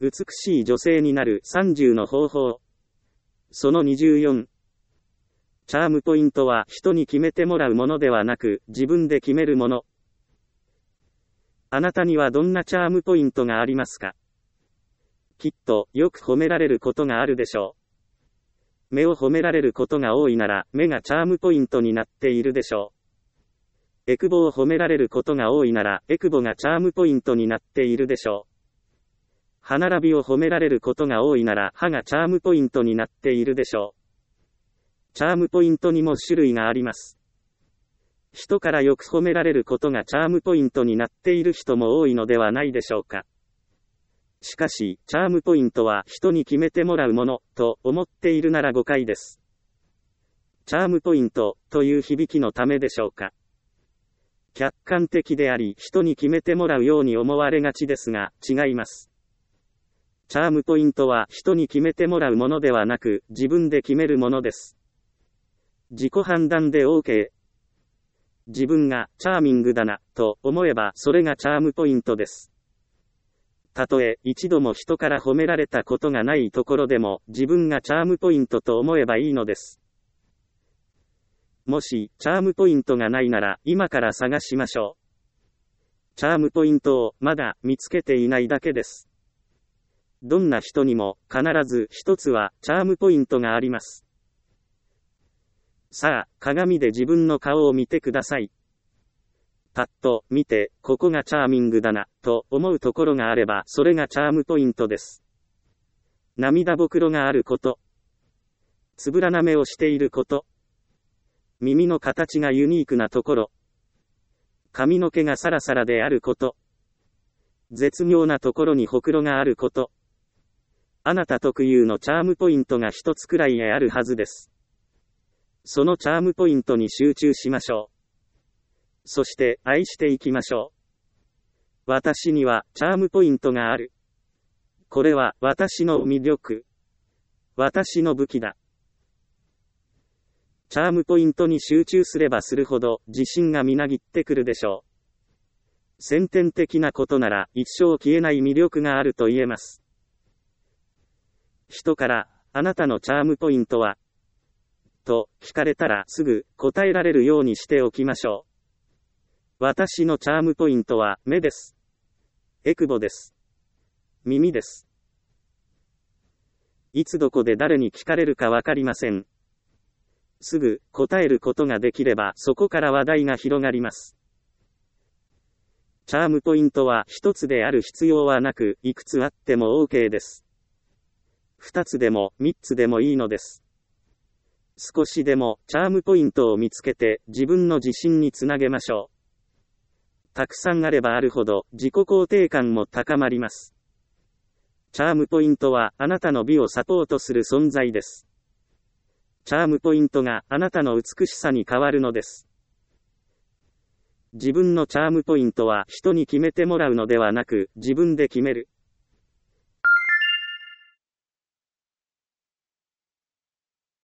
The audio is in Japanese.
美しい女性になる30の方法。その24。チャームポイントは人に決めてもらうものではなく、自分で決めるもの。あなたにはどんなチャームポイントがありますか？きっと、よく褒められることがあるでしょう。目を褒められることが多いなら、目がチャームポイントになっているでしょう。エクボを褒められることが多いなら、エクボがチャームポイントになっているでしょう。歯並びを褒められることが多いなら、歯がチャームポイントになっているでしょう。チャームポイントにも種類があります。人からよく褒められることがチャームポイントになっている人も多いのではないでしょうか。しかし、チャームポイントは人に決めてもらうもの、と思っているなら誤解です。チャームポイント、という響きのためでしょうか。客観的であり、人に決めてもらうように思われがちですが、違います。チャームポイントは人に決めてもらうものではなく、自分で決めるものです。自己判断で OK。自分がチャーミングだな、と思えばそれがチャームポイントです。たとえ一度も人から褒められたことがないところでも自分がチャームポイントと思えばいいのです。もしチャームポイントがないなら今から探しましょう。チャームポイントをまだ見つけていないだけです。どんな人にも必ず一つはチャームポイントがあります。さあ、鏡で自分の顔を見てください。パッと見て、ここがチャーミングだな、と思うところがあれば、それがチャームポイントです。涙ぼくろがあること。つぶらな目をしていること。耳の形がユニークなところ。髪の毛がサラサラであること。絶妙なところにほくろがあること。あなた特有のチャームポイントが一つくらいあるはずです。そのチャームポイントに集中しましょう。そして愛していきましょう。私にはチャームポイントがある。これは私の魅力。私の武器だ。チャームポイントに集中すればするほど自信がみなぎってくるでしょう。先天的なことなら一生消えない魅力があると言えます。人からあなたのチャームポイントはと聞かれたらすぐ答えられるようにしておきましょう。私のチャームポイントは目です。エクボです。耳です。いつどこで誰に聞かれるかわかりません。すぐ答えることができればそこから話題が広がります。チャームポイントは一つである必要はなく、いくつあっても OK です。二つでも三つでもいいのです。少しでもチャームポイントを見つけて自分の自信につなげましょう。たくさんあればあるほど自己肯定感も高まります。チャームポイントはあなたの美をサポートする存在です。チャームポイントがあなたの美しさに変わるのです。自分のチャームポイントは人に決めてもらうのではなく自分で決める。